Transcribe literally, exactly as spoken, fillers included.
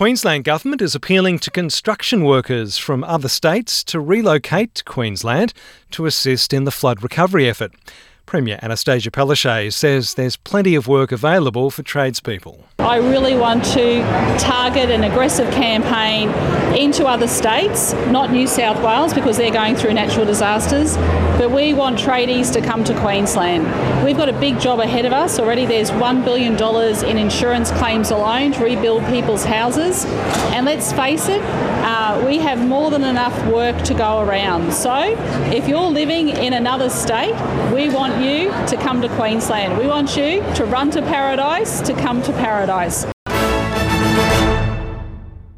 Queensland Government is appealing to construction workers from other states to relocate to Queensland to assist in the flood recovery effort. Premier Anastasia Palaszczuk says there's plenty of work available for tradespeople. I really want to target an aggressive campaign into other states, not New South Wales because they're going through natural disasters, but we want tradies to come to Queensland. We've got a big job ahead of us. Already there's one billion dollars in insurance claims alone to rebuild people's houses. And let's face it, uh, we have more than enough work to go around. So if you're living in another state, we want you to come to Queensland. We want you to run to paradise, to come to paradise.